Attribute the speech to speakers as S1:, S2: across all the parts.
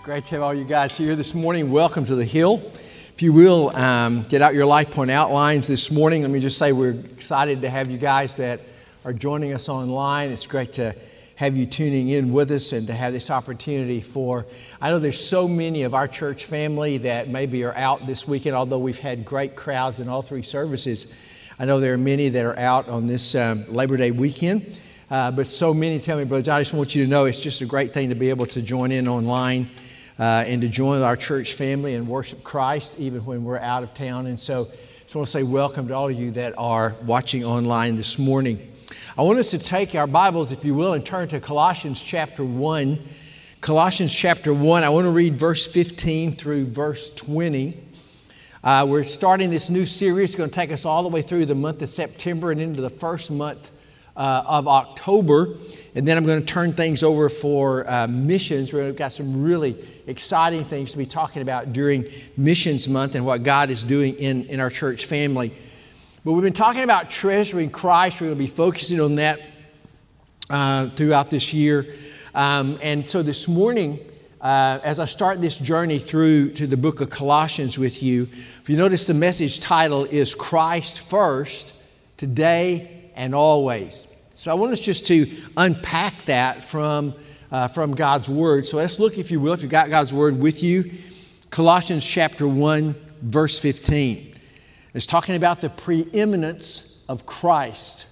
S1: Great to have all you guys here this morning. Welcome to the Hill. If you will, get out your Life Point outlines this morning. Let me just say we're excited to have you guys that are joining us online. It's great to have you tuning in with us and to have this opportunity I know there's so many of our church family that maybe are out this weekend, although we've had great crowds in all three services. I know there are many that are out on this Labor Day weekend. But so many tell me, Brother John, I just want you to know it's just a great thing to be able to join in online and to join our church family and worship Christ even when we're out of town. And so I just want to say welcome to all of you that are watching online this morning. I want us to take our Bibles, if you will, and turn to Colossians chapter 1. Colossians chapter 1, I want to read verse 15 through verse 20. We're starting this new series. It's going to take us all the way through the month of September and into the first month of October. And then I'm going to turn things over for missions. We've got some really exciting things to be talking about during Missions Month and what God is doing in our church family. But we've been talking about treasuring Christ. We're going to be focusing on that throughout this year. And so this morning, as I start this journey through to the book of Colossians with you, if you notice the message title is Christ First, Today and Always. So I want us just to unpack that from God's Word. So let's look, if you will, if you've got God's Word with you, Colossians chapter 1, verse 15. It's talking about the preeminence of Christ.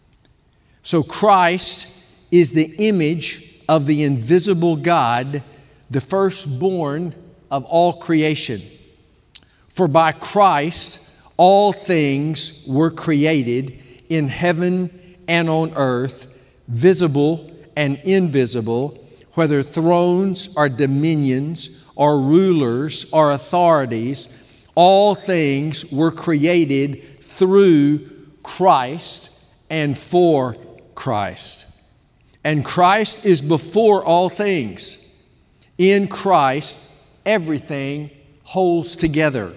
S1: So Christ is the image of the invisible God, the firstborn of all creation. For by Christ all things were created in heaven and on earth, visible and invisible, whether thrones or dominions or rulers or authorities, all things were created through Christ and for Christ. And Christ is before all things. In Christ, everything holds together.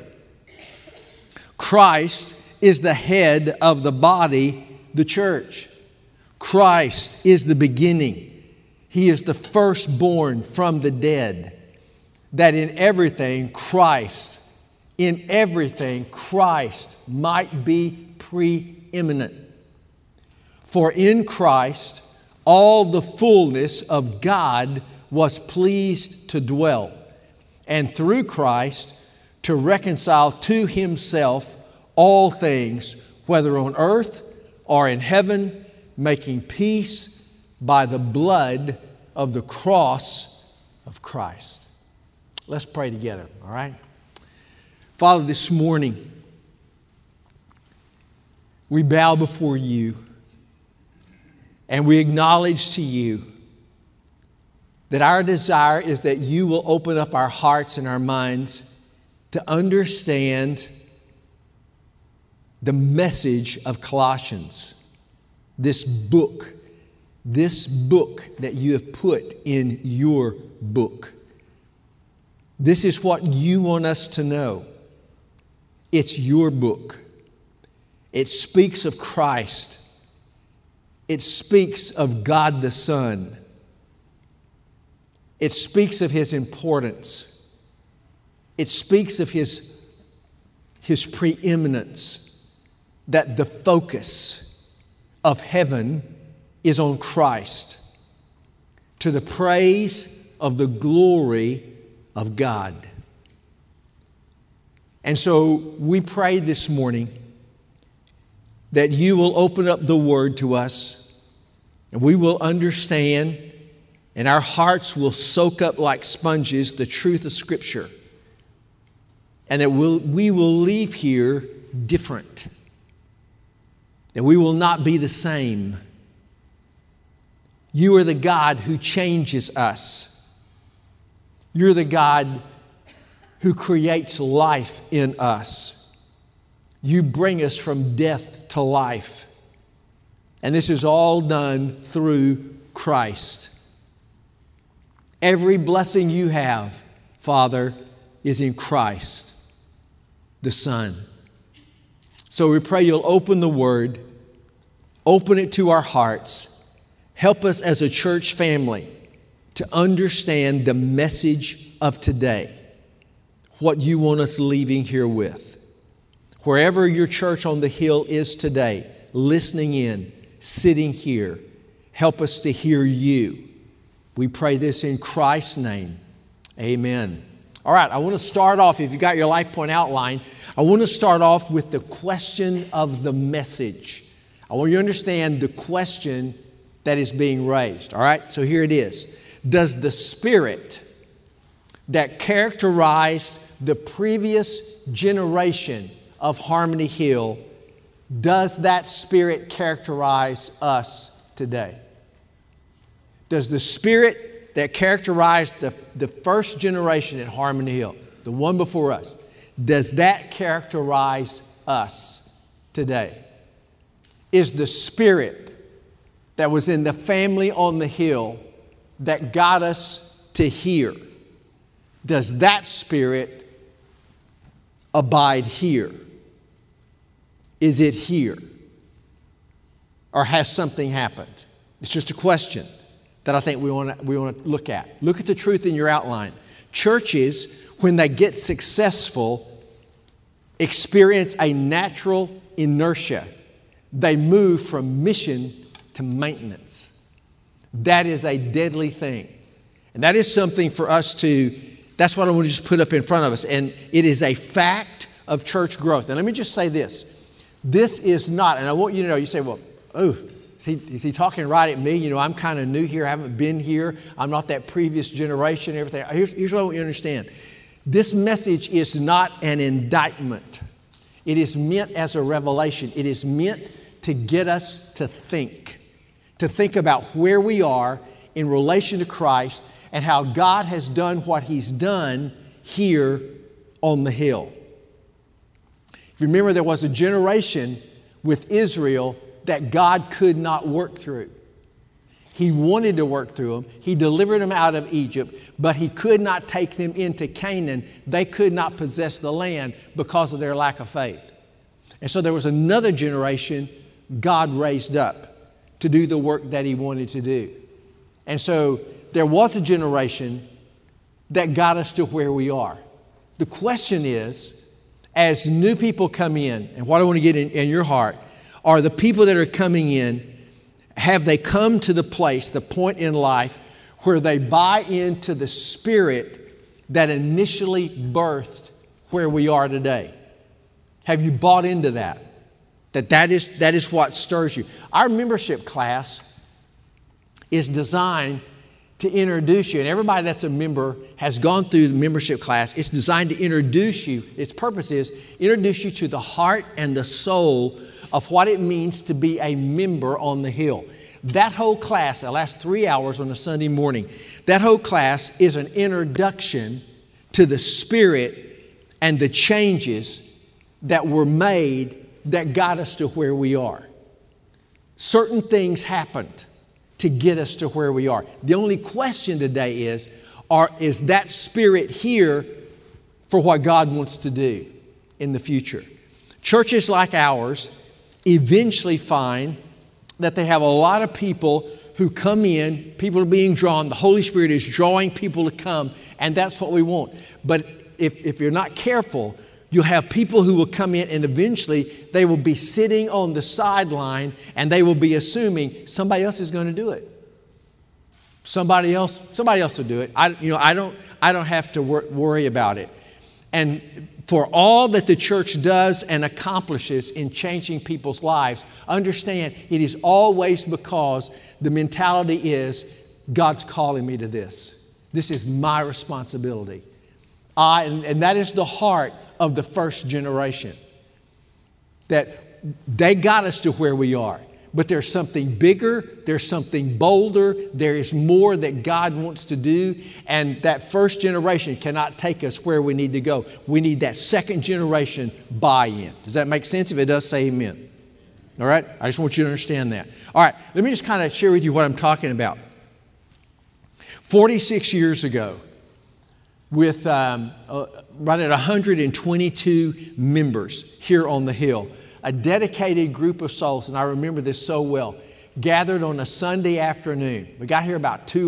S1: Christ is the head of the body, the church. Christ is the beginning. He is the firstborn from the dead. That in everything Christ might be preeminent. For in Christ all the fullness of God was pleased to dwell, and through Christ to reconcile to Himself all things, whether on earth or in heaven, making peace by the blood of the cross of Christ. Let's pray together, all right? Father, this morning, we bow before You and we acknowledge to You that our desire is that You will open up our hearts and our minds to understand the message of Colossians, this book that You have put in Your book. This is what You want us to know. It's Your book. It speaks of Christ. It speaks of God the Son. It speaks of His importance. It speaks of His preeminence. That the focus of heaven is on Christ, to the praise of the glory of God. And so we pray this morning that You will open up the Word to us and we will understand and our hearts will soak up like sponges the truth of Scripture, and that we will leave here different. That we will not be the same. You are the God who changes us. You're the God who creates life in us. You bring us from death to life. And this is all done through Christ. Every blessing You have, Father, is in Christ, the Son. So we pray You'll open the Word, open it to our hearts, help us as a church family to understand the message of today, what you want us leaving here with. Wherever your church on the hill is today, listening in, sitting here, help us to hear you. We pray this in Christ's name. Amen. All right, I want to start off, if you got your Life Point outline, I want to start off with the question of the message. I want you to understand the question that is being raised. All right, so here it is. Does the spirit that characterized the previous generation of Harmony Hill, does that spirit characterize us today? Does the spirit that characterized the first generation at Harmony Hill, the one before us, does that characterize us today? Is the spirit that was in the family on the hill that got us to here, does that spirit abide here? Is it here? Or has something happened? It's just a question that I think we want to look at. Look at the truth in your outline. Churches, when they get successful, experience a natural inertia. They move from mission to maintenance. That is a deadly thing. And that is something for us that's what I want to just put up in front of us. And it is a fact of church growth. And let me just say this. This is not, and I want you to know, you say, well, is he talking right at me? You know, I'm kind of new here. I haven't been here. I'm not that previous generation, everything. Here's what I want you to understand. This message is not an indictment. It is meant as a revelation. It is meant to get us to think about where we are in relation to Christ and how God has done what He's done here on the hill. If you remember, there was a generation with Israel that God could not work through. He wanted to work through them. He delivered them out of Egypt, but He could not take them into Canaan. They could not possess the land because of their lack of faith. And so there was another generation God raised up to do the work that He wanted to do. And so there was a generation that got us to where we are. The question is, as new people come in, and what I want to get in your heart, are the people that are coming in, have they come to the place, the point in life, where they buy into the spirit that initially birthed where we are today? Have you bought into that? That is what stirs you. Our membership class is designed to introduce you, and everybody that's a member has gone through the membership class. It's designed to introduce you. Its purpose is introduce you to the heart and the soul of what it means to be a member on the hill. That whole class, that lasts 3 hours on a Sunday morning, that whole class is an introduction to the spirit and the changes that were made that got us to where we are. Certain things happened to get us to where we are. The only question today is that spirit here for what God wants to do in the future? Churches like ours eventually find that they have a lot of people who come in, people are being drawn, the Holy Spirit is drawing people to come, and that's what we want. But if you're not careful, you'll have people who will come in and eventually they will be sitting on the sideline and they will be assuming somebody else is going to do it. Somebody else will do it. I don't have to worry about it. And for all that the church does and accomplishes in changing people's lives, understand it is always because the mentality is God's calling me to this. This is my responsibility. And that is the heart of the first generation. That they got us to where we are. But there's something bigger, there's something bolder, there is more that God wants to do, and that first generation cannot take us where we need to go. We need that second generation buy-in. Does that make sense? If it does, say amen. All right? I just want you to understand that. All right, let me just kind of share with you what I'm talking about. 46 years ago, with right at 122 members here on the hill, a dedicated group of souls, and I remember this so well, gathered on a Sunday afternoon. We got here about 2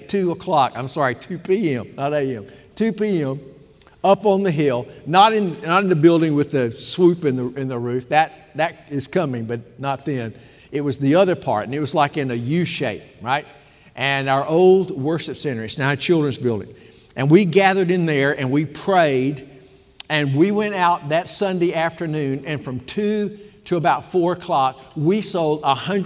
S1: p.m., not a.m., 2 p.m., up on the hill, not in the building with the swoop in the roof. That is coming, but not then. It was the other part, and it was like in a U shape, right? And our old worship center, it's now a children's building. And we gathered in there and we prayed, and we went out that Sunday afternoon, and from 2 to about 4 o'clock, we sold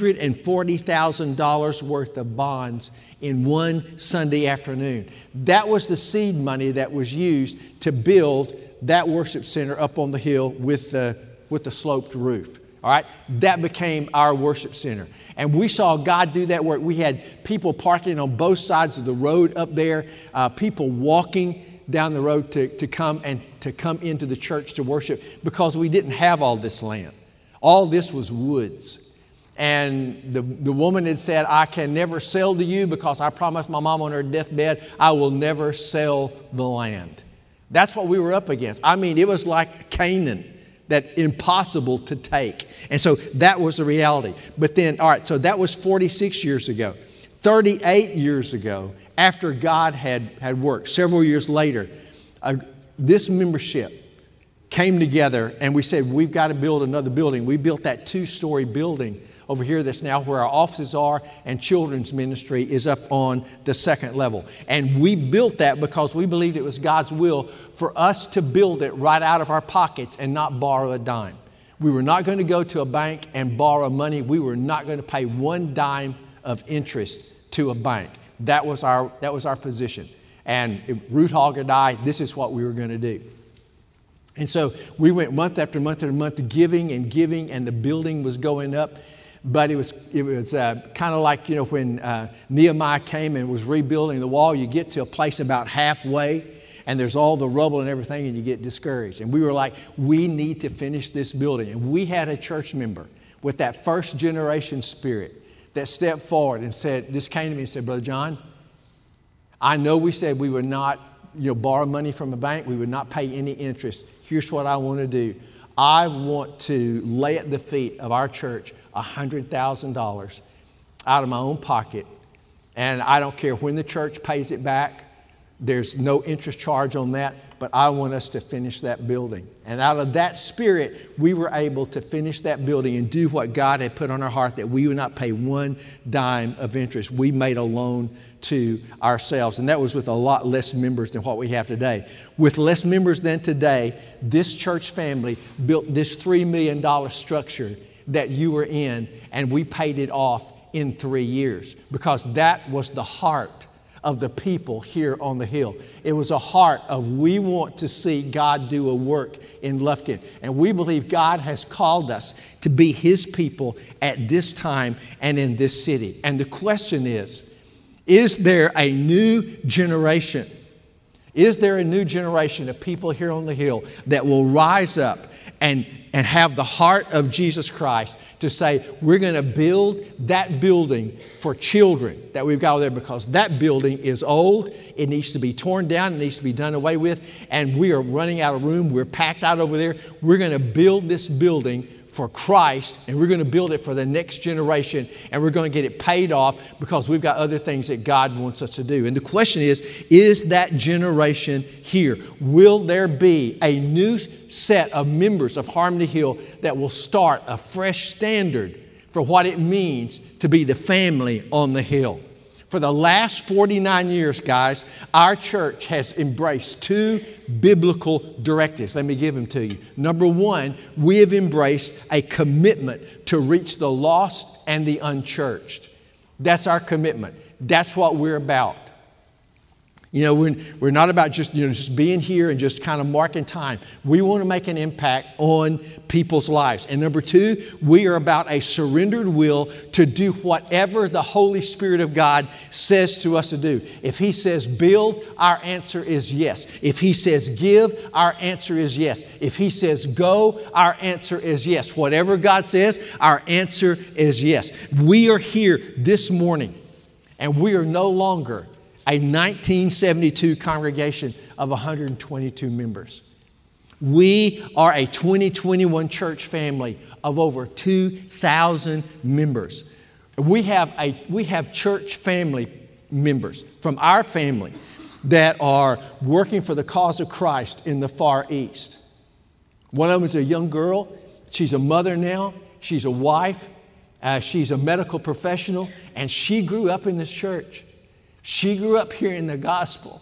S1: $140,000 worth of bonds in one Sunday afternoon. That was the seed money that was used to build that worship center up on the hill with the sloped roof. All right, that became our worship center. And we saw God do that work. We had people parking on both sides of the road up there, people walking down the road to come into the church to worship, because we didn't have all this land. All this was woods. And the woman had said, I can never sell to you because I promised my mom on her deathbed I will never sell the land. That's what we were up against. I mean, it was like Canaan, that impossible to take. And so that was the reality. But then, all right, so that was 46 years ago. 38 years ago, after God had worked, several years later, this membership came together and we said, we've got to build another building. We built that 2-story building over here that's now where our offices are, and children's ministry is up on the 2nd level. And we built that because we believed it was God's will for us to build it right out of our pockets and not borrow a dime. We were not going to go to a bank and borrow money. We were not going to pay one dime of interest to a bank. That was our position. And Root Hogg and I, this is what we were going to do. And so we went month after month after month giving, and the building was going up. But it was kind of like, when Nehemiah came and was rebuilding the wall, you get to a place about halfway and there's all the rubble and everything and you get discouraged. And we were like, we need to finish this building. And we had a church member with that first generation spirit that stepped forward and just came to me and said, Brother John, I know we said we would not borrow money from a bank. We would not pay any interest. Here's what I want to do. I want to lay at the feet of our church $100,000 out of my own pocket, and I don't care when the church pays it back. There's no interest charge on that, but I want us to finish that building. And out of that spirit, we were able to finish that building and do what God had put on our heart, that we would not pay one dime of interest. We made a loan to ourselves, and that was with a lot less members than what we have today. With less members than today, this church family built this $3 million structure that you were in, and we paid it off in 3 years, because that was the heart of the people here on the hill. It was a heart of, we want to see God do a work in Lufkin, and we believe God has called us to be His people at this time and in this city. And the question is there a new generation? Is there a new generation of people here on the hill that will rise up and have the heart of Jesus Christ to say, we're going to build that building for children that we've got over there, because that building is old. It needs to be torn down. It needs to be done away with. And we are running out of room. We're packed out over there. We're going to build this building for Christ, and we're going to build it for the next generation, and we're going to get it paid off because we've got other things that God wants us to do. And the question is that generation here? Will there be a new set of members of Harmony Hill that will start a fresh standard for what it means to be the family on the hill? For the last 49 years, guys, our church has embraced 2 biblical directives. Let me give them to you. Number 1, we have embraced a commitment to reach the lost and the unchurched. That's our commitment. That's what we're about. We're not about just being here and just kind of marking time. We want to make an impact on people's lives. And number 2, we are about a surrendered will to do whatever the Holy Spirit of God says to us to do. If He says build, our answer is yes. If He says give, our answer is yes. If He says go, our answer is yes. Whatever God says, our answer is yes. We are here this morning, and we are no longer a 1972 congregation of 122 members. We are a 2021 church family of over 2,000 members. We have church family members from our family that are working for the cause of Christ in the Far East. One of them is a young girl. She's a mother now. She's a wife. She's a medical professional. And she grew up in this church. She grew up hearing the gospel.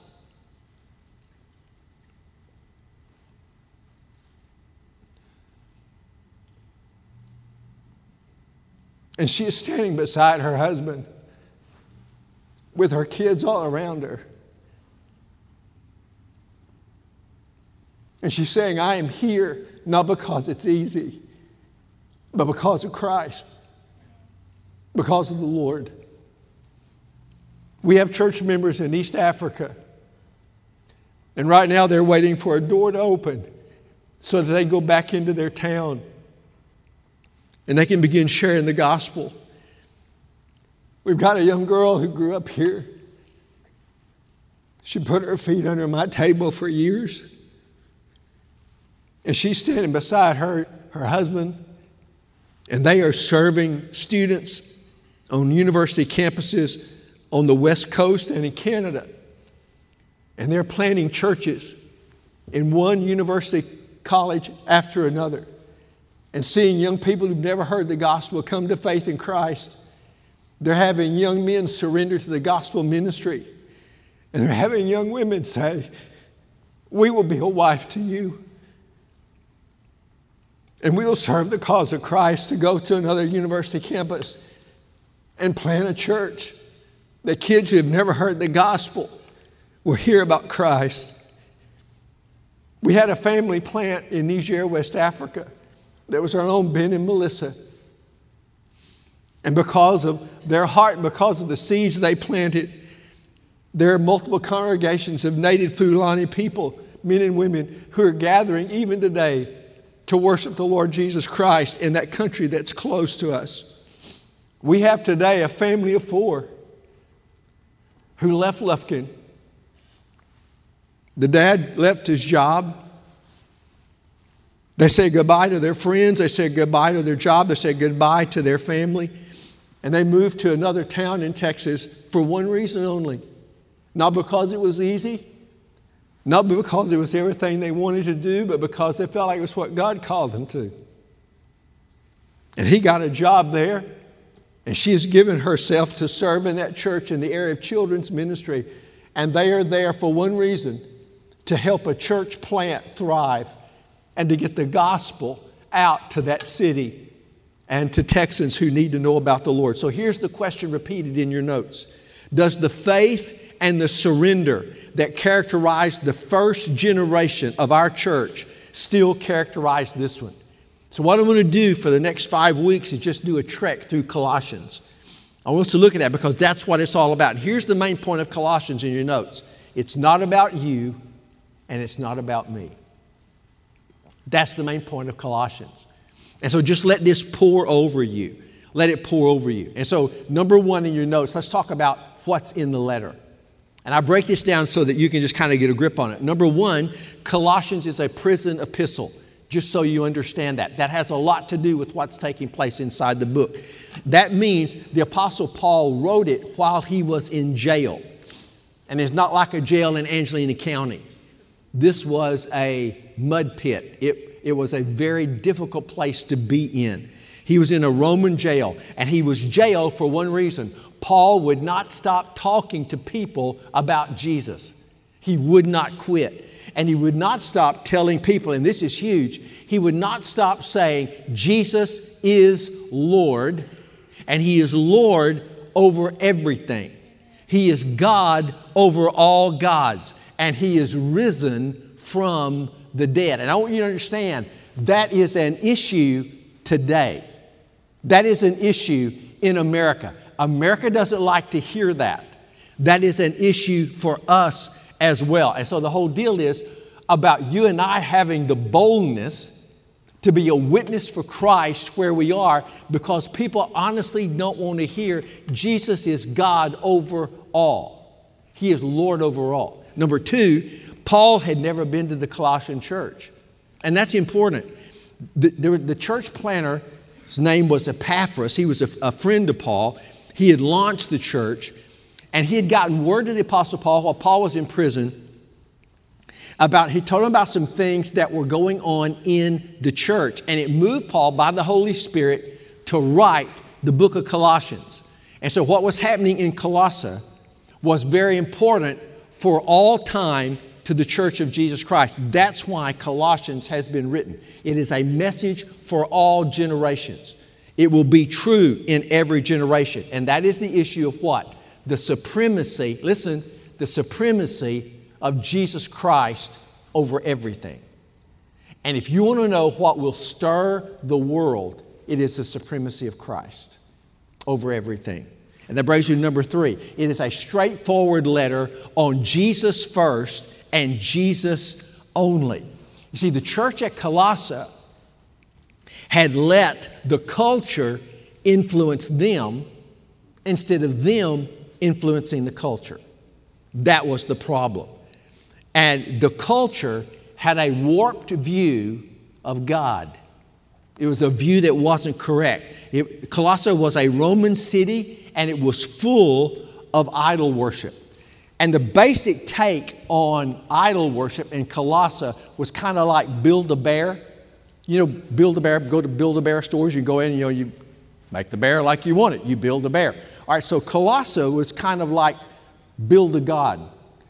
S1: And she is standing beside her husband with her kids all around her. And she's saying, I am here not because it's easy, but because of Christ, because of the Lord. We have church members in East Africa. And right now they're waiting for a door to open so that they go back into their town and they can begin sharing the gospel. We've got a young girl who grew up here. She put her feet under my table for years. And she's standing beside her husband, and they are serving students on university campuses on the West Coast and in Canada. And they're planting churches in one university college after another, and seeing young people who've never heard the gospel come to faith in Christ. They're having young men surrender to the gospel ministry. And they're having young women say, we will be a wife to you. And we'll serve the cause of Christ to go to another university campus and plant a church that kids who have never heard the gospel will hear about Christ. We had a family plant in Niger, West Africa. That was our own Ben and Melissa. And because of their heart, because of the seeds they planted, there are multiple congregations of native Fulani people, men and women, who are gathering even today to worship the Lord Jesus Christ in that country that's close to us. We have today a family of 4 who left Lufkin. The dad left his job. They said goodbye to their friends. They said goodbye to their job. They said goodbye to their family. And they moved to another town in Texas for one reason only. Not because it was easy, not because it was everything they wanted to do, but because they felt like it was what God called them to. And he got a job there, and she has given herself to serve in that church in the area of children's ministry. And they are there for one reason, to help a church plant thrive and to get the gospel out to that city and to Texans who need to know about the Lord. So here's the question repeated in your notes. Does the faith and the surrender that characterized the first generation of our church still characterize this one? So what I'm going to do for the next 5 weeks is just do a trek through Colossians. I want us to look at that because that's what it's all about. Here's the main point of Colossians in your notes. It's not about you and it's not about me. That's the main point of Colossians. And so just let this pour over you. Let it pour over you. And so number 1 in your notes, let's talk about what's in the letter. And I break this down so that you can just kind of get a grip on it. Number 1, Colossians is a prison epistle, just so you understand that. That has a lot to do with what's taking place inside the book. That means the Apostle Paul wrote it while he was in jail. And it's not like a jail in Angelina County. This was a mud pit. It was a very difficult place to be in. He was in a Roman jail, and he was jailed for one reason. Paul would not stop talking to people about Jesus. He would not quit. And he would not stop telling people, and this is huge, he would not stop saying, Jesus is Lord, and he is Lord over everything. He is God over all gods, and he is risen from the dead. And I want you to understand, that is an issue today. That is an issue in America. America doesn't like to hear that. That is an issue for us as well. And so the whole deal is about you and I having the boldness to be a witness for Christ where we are, because people honestly don't want to hear Jesus is God over all. He is Lord over all. Number 2, Paul had never been to the Colossian church. And that's important. The church planter His name was Epaphras. He was a friend of Paul. He had launched the church, and he had gotten word to the Apostle Paul while Paul was in prison he told him about some things that were going on in the church. And it moved Paul by the Holy Spirit to write the book of Colossians. And so what was happening in Colossae was very important for all time to the church of Jesus Christ. That's why Colossians has been written. It is a message for all generations. It will be true in every generation. And that is the issue of what? The supremacy, listen, the supremacy of Jesus Christ over everything. And if you want to know what will stir the world, it is the supremacy of Christ over everything. And that brings you to number 3. It is a straightforward letter on Jesus first and Jesus only. You see, the church at Colossae had let the culture influence them instead of them influencing the culture. That was the problem. And the culture had a warped view of God. It was a view that wasn't correct. Colossae was a Roman city, and it was full of idol worship. And the basic take on idol worship in Colossae was kind of like Build-A-Bear. You know, Build-A-Bear, go to Build-A-Bear stores, you go in, you make the bear like you want it. You build a bear. All right, so Colossae was kind of like Build-A-God.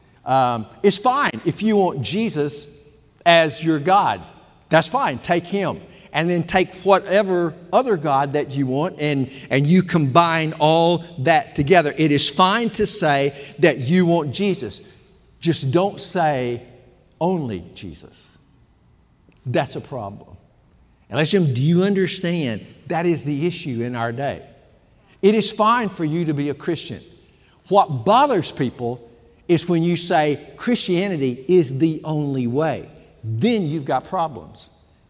S1: It's fine if you want Jesus as your God. That's fine. Take Him. And then take whatever other God that you want and you combine all that together. It is fine to say that you want Jesus. Just don't say only Jesus. That's a problem. And let's Jim, do you understand that is the issue in our day? It is fine for you to be a Christian. What bothers people is when you say Christianity is the only way. Then you've got problems.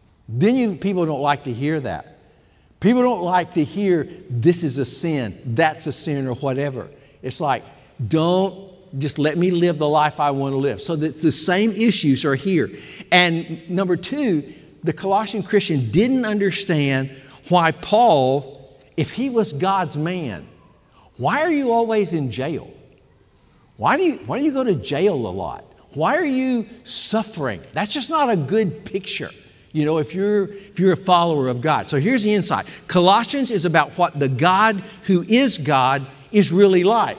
S1: Then people don't like to hear that. People don't like to hear this is a sin, that's a sin, or whatever. It's like, don't just let me live the life I want to live. So that the same issues are here. And number 2, the Colossian Christian didn't understand why Paul, if he was God's man, why are you always in jail? Why do you go to jail a lot? Why are you suffering? That's just not a good picture. You know, if you're a follower of God. So here's the insight. Colossians is about what the God who is God is really like.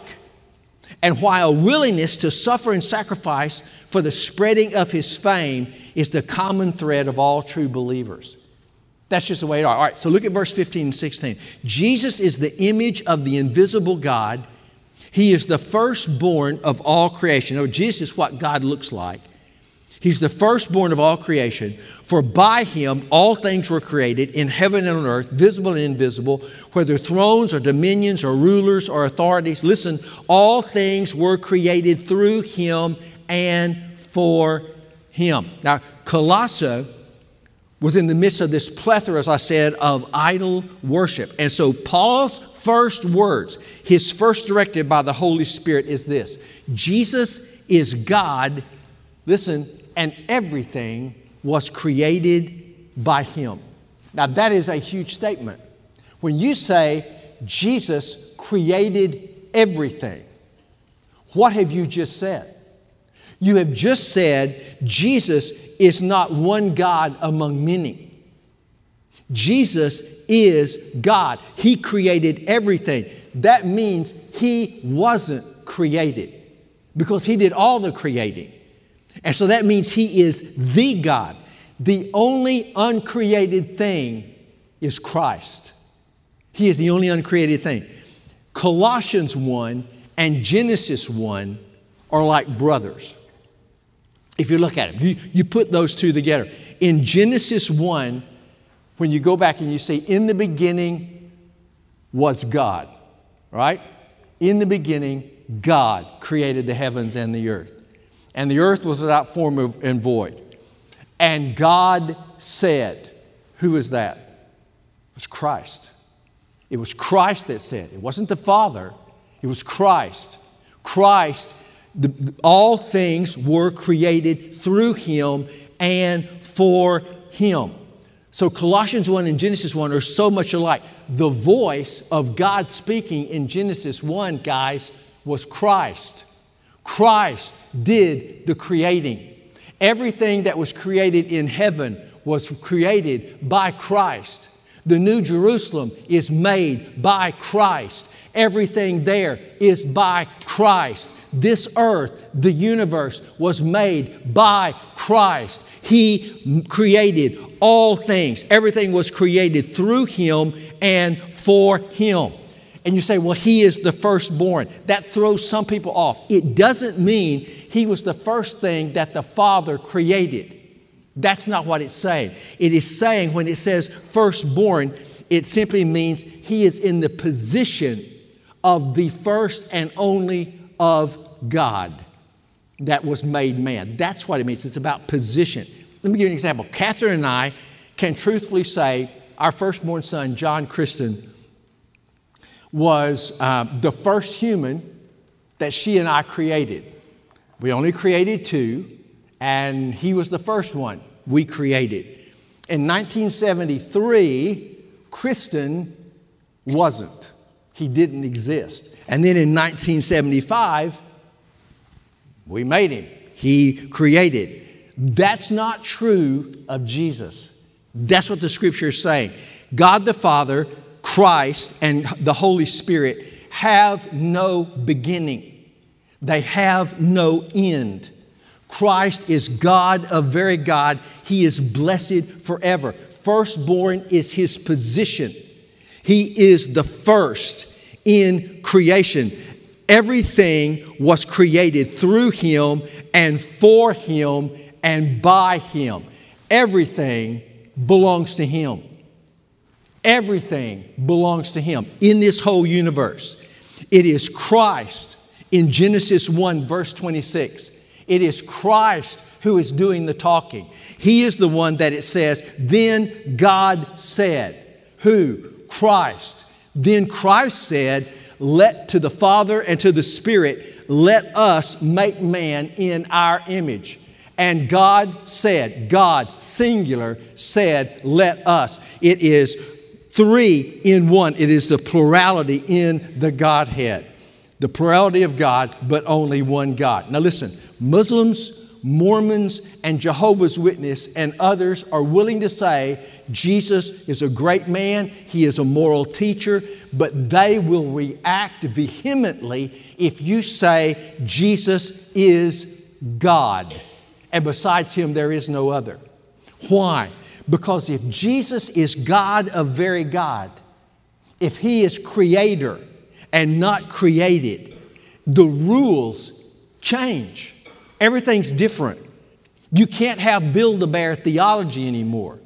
S1: And why a willingness to suffer and sacrifice for the spreading of His fame is the common thread of all true believers. That's just the way it is. All right, so look at verse 15 and 16. Jesus is the image of the invisible God. He is the firstborn of all creation. No, Jesus is what God looks like. He's the firstborn of all creation. For by Him all things were created in heaven and on earth, visible and invisible, whether thrones or dominions or rulers or authorities. Listen, all things were created through Him and for Him. Now, Colossae was in the midst of this plethora, as I said, of idol worship. And so Paul's first words, his first directive by the Holy Spirit is this: Jesus is God, listen, and everything was created by Him. Now that is a huge statement. When you say Jesus created everything, what have you just said? You have just said Jesus is not one God among many. Jesus is God. He created everything. That means He wasn't created because He did all the creating. And so that means He is the God. The only uncreated thing is Christ. He is the only uncreated thing. Colossians 1 and Genesis 1 are like brothers. If you look at them, you put those two together. In Genesis 1, when you go back and you say, in the beginning was God, right? In the beginning, God created the heavens and the earth. And the earth was without form and void. And God said, who is that? It was Christ. It was Christ that said. It wasn't the Father. It was Christ. Christ, all things were created through Him and for Him. So Colossians 1 and Genesis 1 are so much alike. The voice of God speaking in Genesis 1, guys, was Christ. Christ did the creating. Everything that was created in heaven was created by Christ. The New Jerusalem is made by Christ. Everything there is by Christ. This earth, the universe, was made by Christ. He created all things. Everything was created through Him and for Him. And you say, well, He is the firstborn. That throws some people off. It doesn't mean He was the first thing that the Father created. That's not what it's saying. It is saying when it says firstborn, it simply means He is in the position of the first and only of God that was made man. That's what it means. It's about position. Let me give you an example. Catherine and I can truthfully say our firstborn son, John Christian, was the first human that she and I created. We only created two, and he was the first one we created. In 1973, Kristen wasn't. He didn't exist. And then in 1975, we made him. He created. That's not true of Jesus. That's what the Scripture is saying. God the Father, Christ, and the Holy Spirit have no beginning. They have no end. Christ is God of very God. He is blessed forever. Firstborn is His position. He is the first in creation. Everything was created through Him and for Him and by Him. Everything belongs to Him. Everything belongs to Him in this whole universe. It is Christ in Genesis 1 verse 26. It is Christ who is doing the talking. He is the one that it says, then God said. Who? Christ. Then Christ said, let to the Father and to the Spirit, let us make man in our image. And God said, God, singular, said, let us. It is three in one. It is the plurality in the Godhead. The plurality of God, but only one God. Now listen, Muslims, Mormons, and Jehovah's Witnesses and others are willing to say Jesus is a great man, He is a moral teacher, but they will react vehemently if you say Jesus is God, and besides Him there is no other. Why? Because if Jesus is God of very God, if He is creator and not created, the rules change. Everything's different. You can't have Build-A-Bear theology anymore.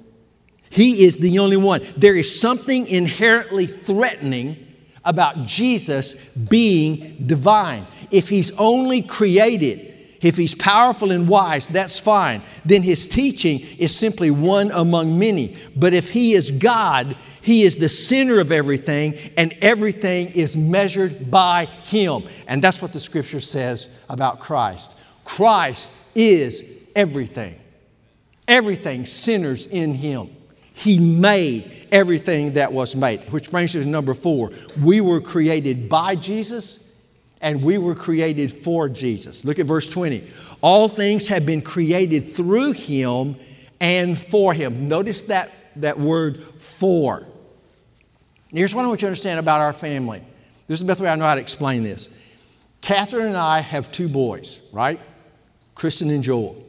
S1: He is the only one. There is something inherently threatening about Jesus being divine. If He's only created, if He's powerful and wise, that's fine. Then His teaching is simply one among many. But if He is God, He is the center of everything, and everything is measured by Him. And that's what the Scripture says about Christ. Christ is everything. Everything centers in Him. He made everything that was made, which brings us to number 4. We were created by Jesus, and we were created for Jesus. Look at verse 20. All things have been created through Him and for Him. Notice that word for. Here's what I want you to understand about our family. This is the best way I know how to explain this. Catherine and I have 2 boys, right? Kristen and Joel.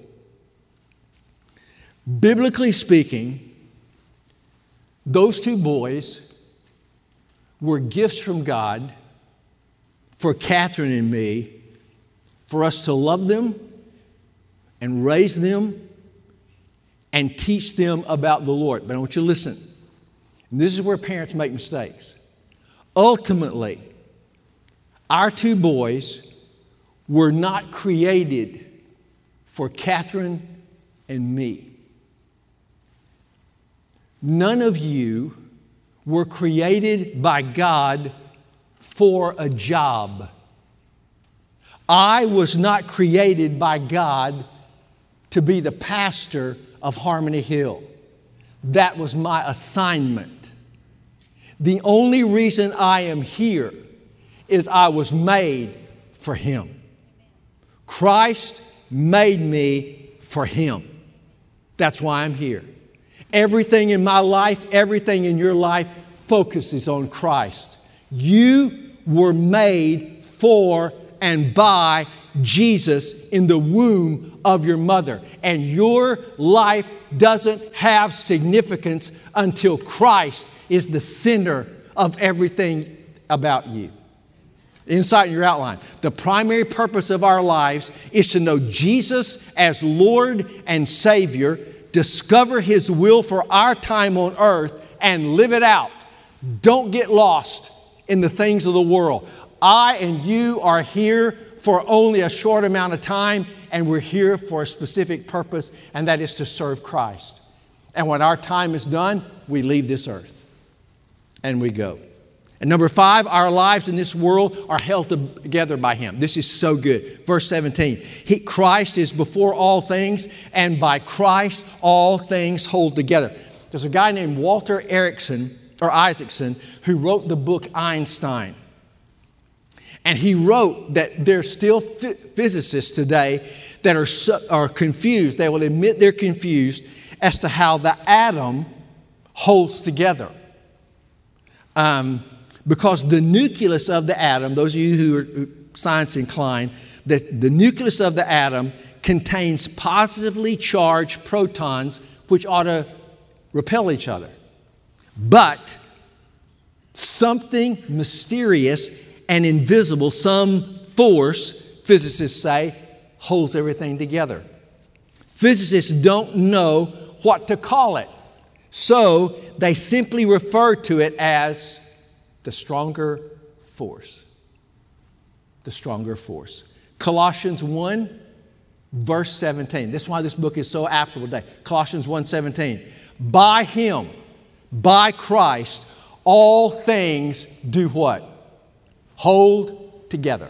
S1: Biblically speaking, those 2 boys were gifts from God for Catherine and me, for us to love them and raise them and teach them about the Lord. But I want you to listen. And this is where parents make mistakes. Ultimately, our 2 boys were not created for Catherine and me. None of you were created by God for a job. I was not created by God to be the pastor of Harmony Hill. That was my assignment. The only reason I am here is I was made for Him. Christ made me for Him. That's why I'm here. Everything in my life, everything in your life focuses on Christ. You were made for and by Jesus in the womb of your mother. And your life doesn't have significance until Christ is the center of everything about you. Inside in your outline, the primary purpose of our lives is to know Jesus as Lord and Savior, discover His will for our time on earth, and live it out. Don't get lost in the things of the world. I and you are here for only a short amount of time, and we're here for a specific purpose, and that is to serve Christ. And when our time is done, we leave this earth and we go. And number 5, our lives in this world are held together by Him. This is so good. Verse 17, Christ is before all things, and by Christ all things hold together. There's a guy named Walter Isaacson who wrote the book Einstein. And he wrote that there's still physicists today that are confused. They will admit they're confused as to how the atom holds together. Because the nucleus of the atom, those of you who are science inclined, the nucleus of the atom contains positively charged protons which ought to repel each other. But something mysterious and invisible, some force, physicists say, holds everything together. Physicists don't know what to call it, so they simply refer to it as the stronger force. The stronger force. Colossians 1, verse 17. This is why this book is so applicable today. Colossians 1:17. By Him, by Christ, all things do what? Hold together.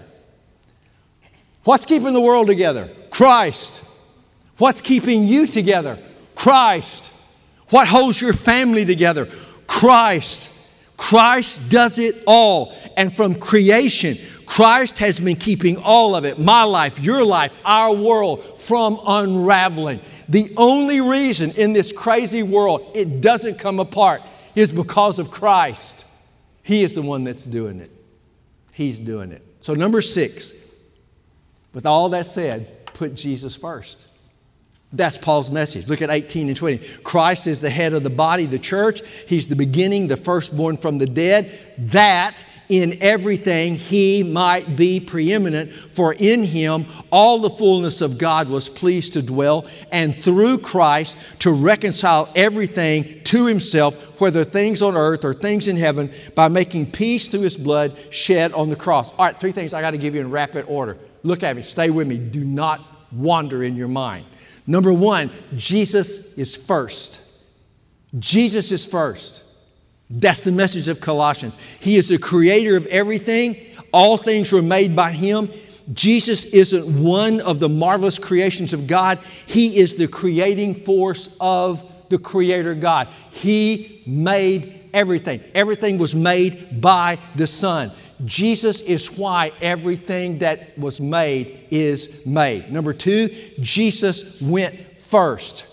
S1: What's keeping the world together? Christ. What's keeping you together? Christ. What holds your family together? Christ. Christ does it all. And from creation, Christ has been keeping all of it. My life, your life, our world from unraveling. The only reason in this crazy world it doesn't come apart is because of Christ. He is the one that's doing it. He's doing it. So number 6, with all that said, put Jesus first. That's Paul's message. Look at 18 and 20. Christ is the head of the body, the church. He's the beginning, the firstborn from the dead, that in everything He might be preeminent. For in Him all the fullness of God was pleased to dwell, and through Christ to reconcile everything to Himself, whether things on earth or things in heaven, by making peace through His blood shed on the cross. All right, 3 things I got to give you in rapid order. Look at me. Stay with me. Do not wander in your mind. Number 1, Jesus is first. Jesus is first. That's the message of Colossians. He is the creator of everything. All things were made by Him. Jesus isn't one of the marvelous creations of God. He is the creating force of the Creator God. He made everything. Everything was made by the Son. Jesus is why everything that was made is made. Number 2, Jesus went first.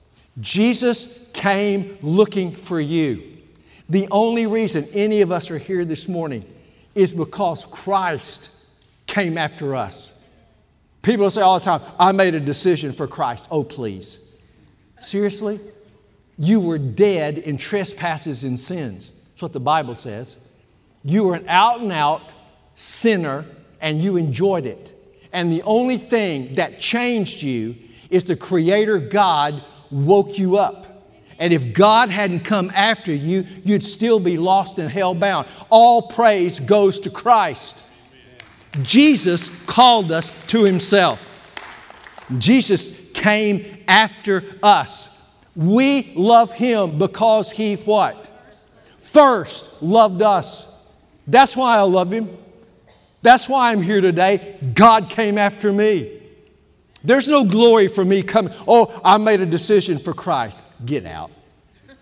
S1: Jesus came looking for you. The only reason any of us are here this morning is because Christ came after us. People say all the time, I made a decision for Christ. Oh, please. Seriously? You were dead in trespasses and sins. That's what the Bible says. You were an out-and-out sinner, and you enjoyed it. And the only thing that changed you is the Creator God woke you up. And if God hadn't come after you, you'd still be lost and hell-bound. All praise goes to Christ. Jesus called us to Himself. Jesus came after us. We love Him because He what? First loved us. That's why I love Him. That's why I'm here today. God came after me. There's no glory for me coming, oh, I made a decision for Christ. Get out.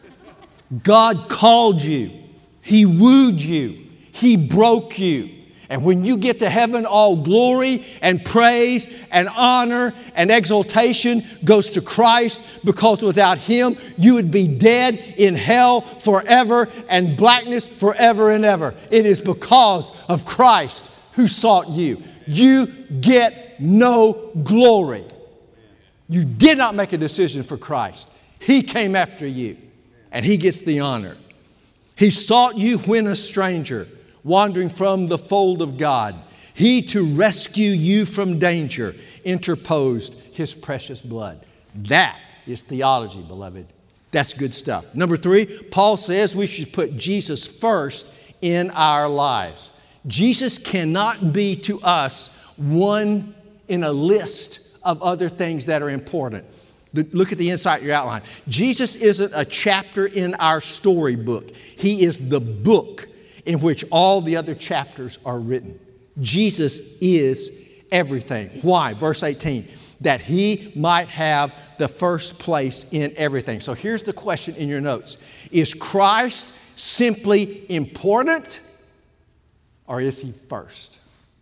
S1: God called you. He wooed you. He broke you. And when you get to heaven, all glory and praise and honor and exaltation goes to Christ, because without Him, you would be dead in hell forever and blackness forever and ever. It is because of Christ who sought you. You get no glory. You did not make a decision for Christ. He came after you, and He gets the honor. He sought you when a stranger, wandering from the fold of God. He, to rescue you from danger, interposed His precious blood. That is theology, beloved. That's good stuff. Number 3, Paul says we should put Jesus first in our lives. Jesus cannot be to us one in a list of other things that are important. Look at the inside of your outline. Jesus isn't a chapter in our storybook. He is the book in which all the other chapters are written. Jesus is everything. Why? Verse 18, that He might have the first place in everything. So here's the question in your notes. Is Christ simply important, or is He first?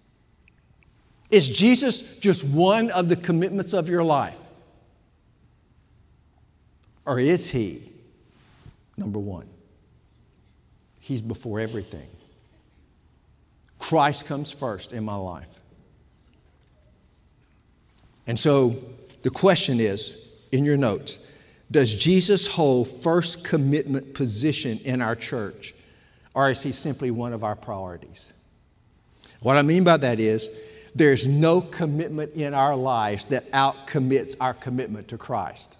S1: Is Jesus just one of the commitments of your life? Or is He number one? He's before everything. Christ comes first in my life. And so the question is, in your notes, does Jesus hold first commitment position in our church, or is He simply one of our priorities? What I mean by that is, there's no commitment in our lives that outcommits our commitment to Christ.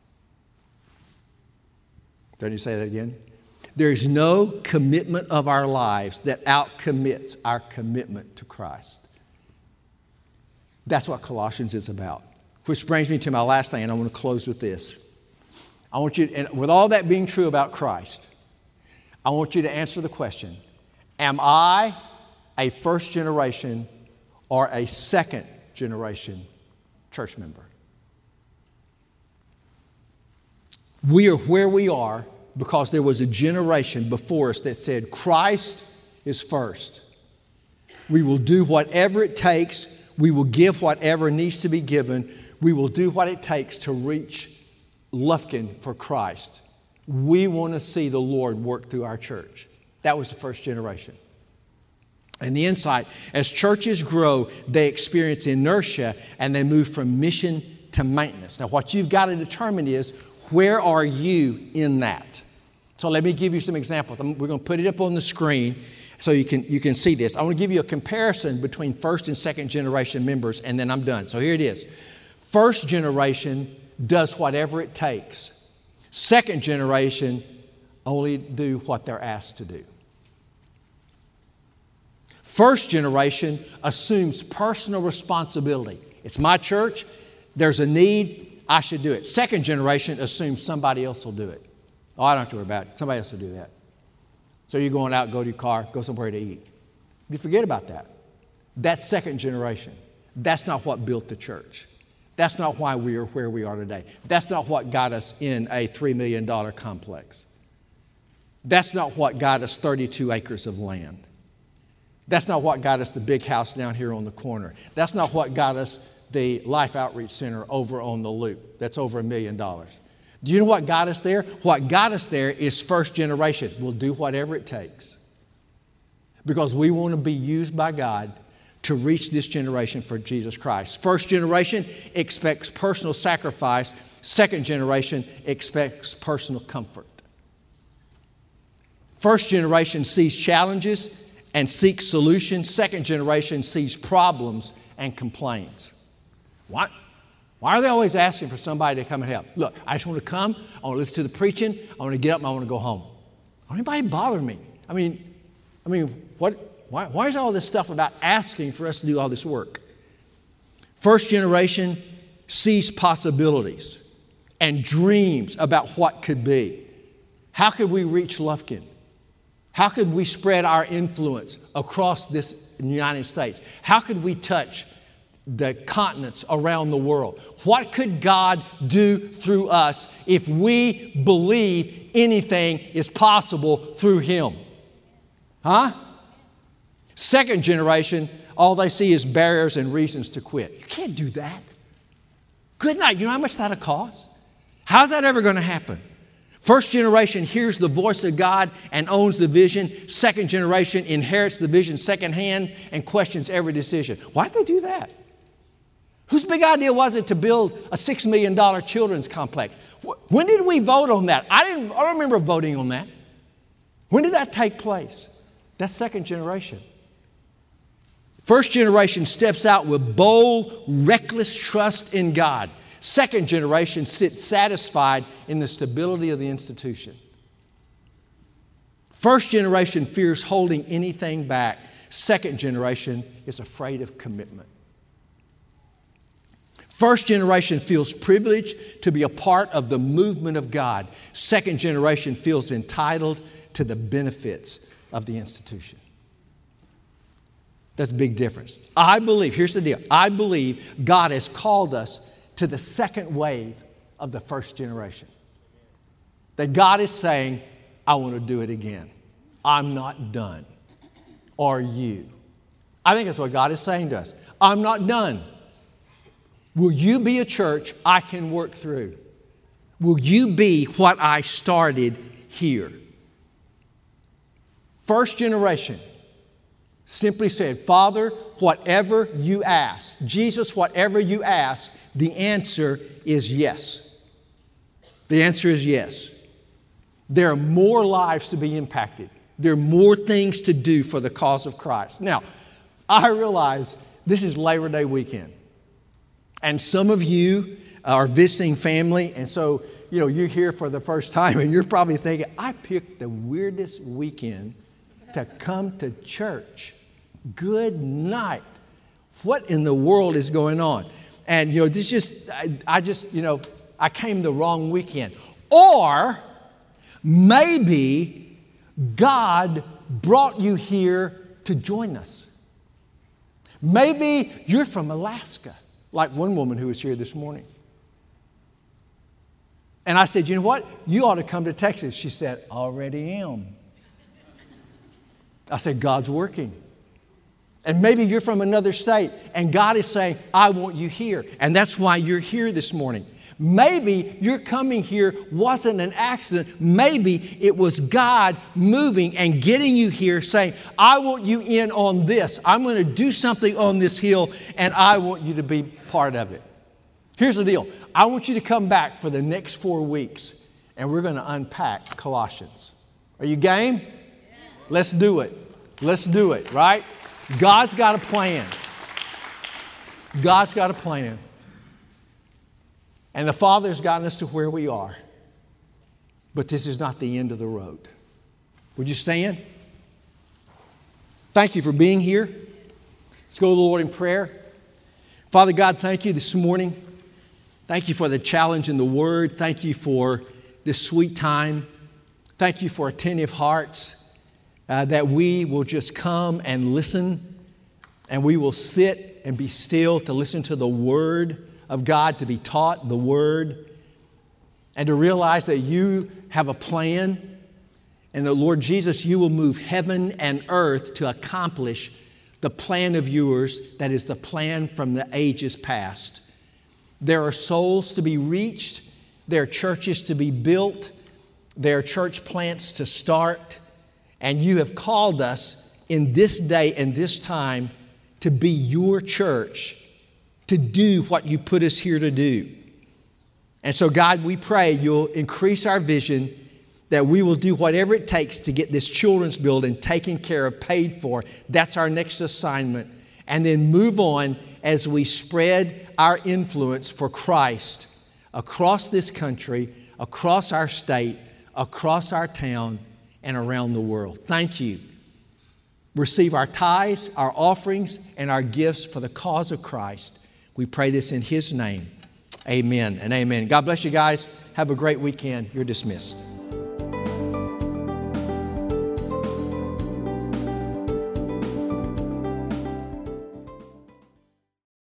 S1: Don't you say that again? There's no commitment of our lives that outcommits our commitment to Christ. That's what Colossians is about. Which brings me to my last thing, and I want to close with this. I want you, and with all that being true about Christ, I want you to answer the question, am I a first generation or a second generation church member? We are where we are because there was a generation before us that said, Christ is first. We will do whatever it takes. We will give whatever needs to be given. We will do what it takes to reach Lufkin for Christ. We want to see the Lord work through our church. That was the first generation. And the insight, as churches grow, they experience inertia and they move from mission to maintenance. Now, what you've got to determine is, where are you in that? So let me give you some examples. We're going to put it up on the screen so you can see this. I want to give you a comparison between first and second generation members, and then I'm done. So here it is. First generation does whatever it takes. Second generation only do what they're asked to do. First generation assumes personal responsibility. It's my church. There's a need. I should do it. Second generation assumes somebody else will do it. Oh, I don't have to worry about it. Somebody else will do that. So you're going out, go to your car, go somewhere to eat. You forget about that. That's second generation. That's not what built the church. That's not why we are where we are today. That's not what got us in a $3 million complex. That's not what got us 32 acres of land. That's not what got us the big house down here on the corner. That's not what got us the Life Outreach Center over on the Loop. That's over $1 million. Do you know what got us there? What got us there is first generation. We'll do whatever it takes because we want to be used by God to reach this generation for Jesus Christ. First generation expects personal sacrifice. Second generation expects personal comfort. First generation sees challenges and seeks solutions. Second generation sees problems and complains. What? Why are they always asking for somebody to come and help? Look, I just want to come. I want to listen to the preaching. I want to get up and I want to go home. Don't anybody bother me. I mean, what? Why is all this stuff about asking for us to do all this work? First generation sees possibilities and dreams about what could be. How could we reach Lufkin? How could we spread our influence across this United States? How could we touch the continents around the world? What could God do through us if we believe anything is possible through Him. Huh? Second generation, all they see is barriers and reasons to quit. You can't do that. Good night. You know how much that'll cost? How's that ever going to happen? First generation hears the voice of God and owns the vision. Second generation inherits the vision secondhand and questions every decision. Why'd they do that? Whose big idea was it to build a $6 million children's complex? When did we vote on that? I don't remember voting on that. When did that take place? That's second generation. First generation steps out with bold, reckless trust in God. Second generation sits satisfied in the stability of the institution. First generation fears holding anything back. Second generation is afraid of commitment. First generation feels privileged to be a part of the movement of God. Second generation feels entitled to the benefits of the institution. That's a big difference. I believe, here's the deal, I believe God has called us to the second wave of the first generation. That God is saying, I want to do it again. I'm not done. Are you? I think that's what God is saying to us. I'm not done. Will you be a church I can work through? Will you be what I started here? First generation simply said, Father, whatever you ask, Jesus, whatever you ask, the answer is yes. The answer is yes. There are more lives to be impacted. There are more things to do for the cause of Christ. Now, I realize this is Labor Day weekend. And some of you are visiting family, and so, you're here for the first time, and you're probably thinking, I picked the weirdest weekend to come to church. Good night. What in the world is going on? And, I came the wrong weekend. Or maybe God brought you here to join us. Maybe you're from Alaska, like one woman who was here this morning. And I said, you know what? You ought to come to Texas. She said, already am. I said, God's working. And maybe you're from another state and God is saying, I want you here. And that's why you're here this morning. Maybe your coming here wasn't an accident. Maybe it was God moving and getting you here saying, I want you in on this. I'm going to do something on this hill and I want you to be part of it. Here's the deal. I want you to come back for the next 4 weeks and we're going to unpack Colossians. Are you game? Let's do it. Let's do it, right? God's got a plan. God's got a plan. And the Father's gotten us to where we are. But this is not the end of the road. Would you stand? Thank you for being here. Let's go to the Lord in prayer. Father God, thank you this morning. Thank you for the challenge in the Word. Thank you for this sweet time. Thank you for attentive hearts. That we will just come and listen, and we will sit and be still to listen to the Word of God, to be taught the Word, and to realize that you have a plan, and that, Lord Jesus, you will move heaven and earth to accomplish the plan of yours that is the plan from the ages past. There are souls to be reached. There are churches to be built. There are church plants to start. And you have called us in this day and this time to be your church, to do what you put us here to do. And so, God, we pray you'll increase our vision, that we will do whatever it takes to get this children's building taken care of, paid for. That's our next assignment. And then move on as we spread our influence for Christ across this country, across our state, across our town, and around the world. Thank you. Receive our tithes, our offerings, and our gifts for the cause of Christ. We pray this in His name. Amen and amen. God bless you guys. Have a great weekend. You're dismissed.